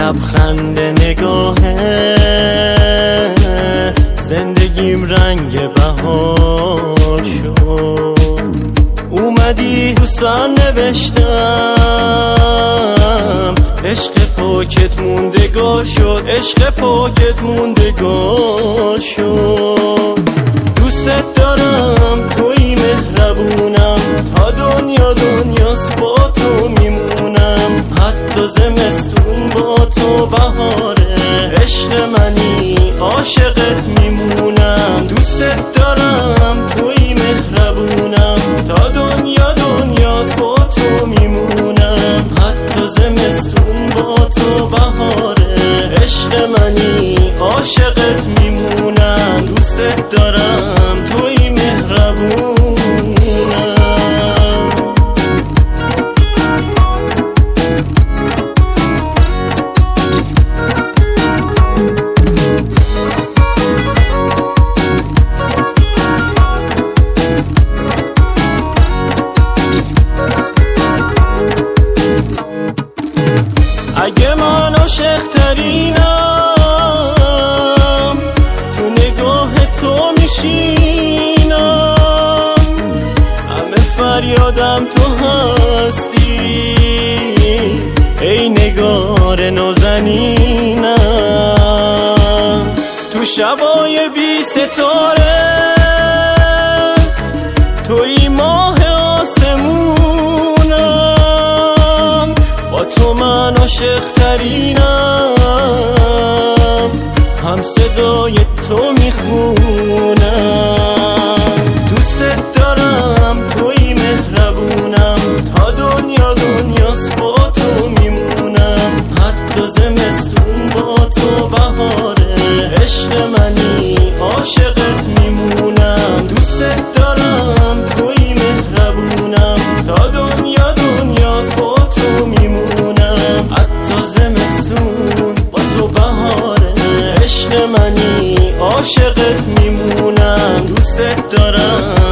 لبخند نگاهت زندگیم رنگ بهار شد. اومدی تو سرنوشتم، عشق پاکت موندگار شد، عشق پاکت موندگار شد. دوست دارم، توی مهربونم، تا دنیا دنیاست با تو میمونم. حتی زمستون با تو بهاره، عشق منی عاشقت میمونم. دوست دارم، توی مهربونم، تا دنیا دنیاست با تو میمونم. حتی زمستون با تو بهاره، عشق منی عاشقت میمونم. دوست دارم، توی مهربونم. اگه من عاشق ترینم، تو نگاه تو میشینم. همه فریادم تو هستی، ای نگار نازنینم. تو شبای بی ستاره، توی ماه آسمونم. با تو من عاشق ترینم، هم صدای تو میخونم. دوست دارم، توی مهربونم، تا دنیا دنیاست با تو میمونم. حتی زمستون با تو بهاره، عشق منی عاشقت میمونم. دوست دارم، توی مهربونم، تا دنیا دنیاست با تو میمونم. حتی زمستون با تو بهاره، عشق منی عاشقت میمونم. دوست دارم.